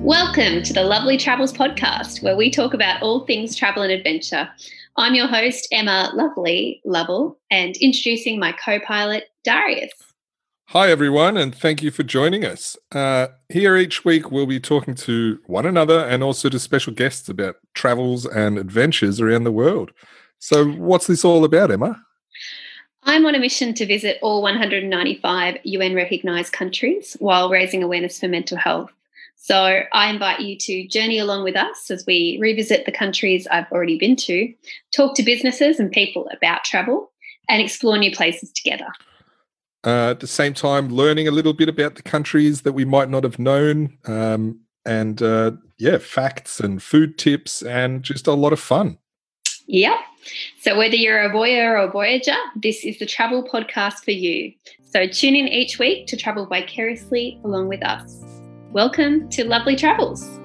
Welcome to the Lovely Travels podcast, where we talk about all things travel and adventure. I'm your host, Emma Lovely Lovell, and introducing my co-pilot, Darius. Hi, everyone, and thank you for joining us. Here each week, we'll be talking to one another and also to special guests about travels and adventures around the world. So what's this all about, Emma? I'm on a mission to visit all 195 UN-recognised countries while raising awareness for mental health. So I invite you to journey along with us as we revisit the countries I've already been to, talk to businesses and people about travel, and explore new places together. At the same time, learning a little bit about the countries that we might not have known, facts and food tips, and just a lot of fun. Yep. So whether you're a voyeur or voyager, this is the travel podcast for you. So tune in each week to travel vicariously along with us. Welcome to Lovely Travels.